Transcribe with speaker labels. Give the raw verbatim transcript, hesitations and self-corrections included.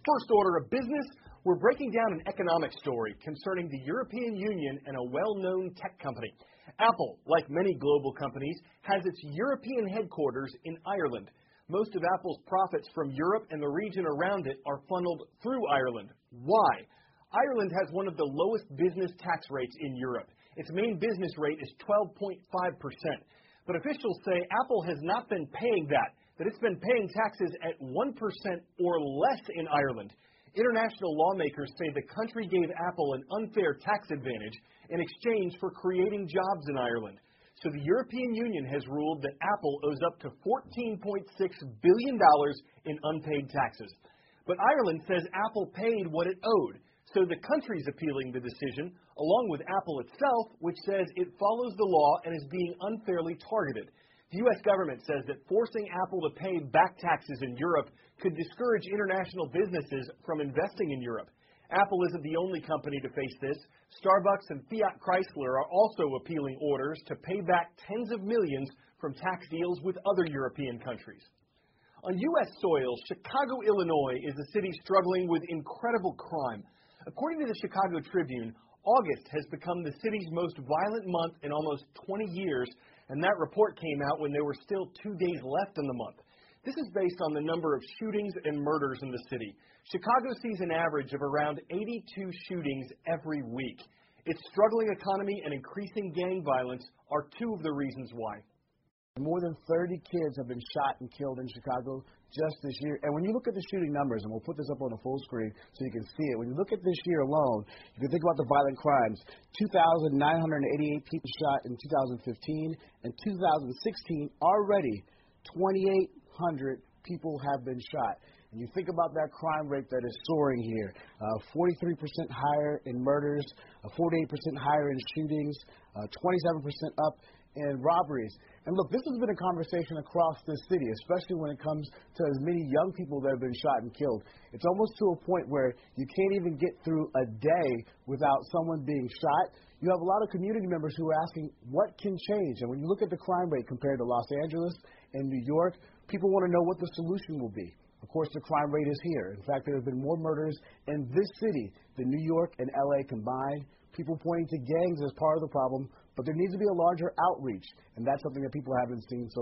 Speaker 1: First order of business, we're breaking down an economic story concerning the European Union and a well-known tech company. Apple, like many global companies, has its European headquarters in Ireland. Most of Apple's profits from Europe and the region around it are funneled through Ireland. Why? Ireland has one of the lowest business tax rates in Europe. Its main business rate is twelve point five percent. But officials say Apple has not been paying that, that it's been paying taxes at one percent or less in Ireland. International lawmakers say the country gave Apple an unfair tax advantage in exchange for creating jobs in Ireland. So the European Union has ruled that Apple owes up to fourteen point six billion dollars in unpaid taxes. But Ireland says Apple paid what it owed. So the country's appealing the decision, along with Apple itself, which says it follows the law and is being unfairly targeted. The U S government says that forcing Apple to pay back taxes in Europe could discourage international businesses from investing in Europe. Apple isn't the only company to face this. Starbucks and Fiat Chrysler are also appealing orders to pay back tens of millions from tax deals with other European countries. On U S soil, Chicago, Illinois is a city struggling with incredible crime. According to the Chicago Tribune, August has become the city's most violent month in almost twenty years, and that report came out when there were still two days left in the month. This is based on the number of shootings and murders in the city. Chicago sees an average of around eighty-two shootings every week. Its struggling economy and increasing gang violence are two of the reasons why.
Speaker 2: More than thirty kids have been shot and killed in Chicago just this year. And when you look at the shooting numbers, and we'll put this up on the full screen so you can see it, when you look at this year alone, you can think about the violent crimes. two thousand nine hundred eighty-eight people shot in two thousand fifteen, and two thousand sixteen, already twenty-eight hundred people have been shot. And you think about that crime rate that is soaring here, uh, forty-three percent higher in murders, uh, forty-eight percent higher in shootings, uh, twenty-seven percent up in robberies. And look, this has been a conversation across this city, especially when it comes to as many young people that have been shot and killed. It's almost to a point where you can't even get through a day without someone being shot. You have a lot of community members who are asking, what can change? And when you look at the crime rate compared to Los Angeles and New York, people want to know what the solution will be. Of course, the crime rate is here. In fact, there have been more murders in this city than New York and L A combined. People pointing to gangs as part of the problem, but there needs to be a larger outreach, and that's something that people haven't seen so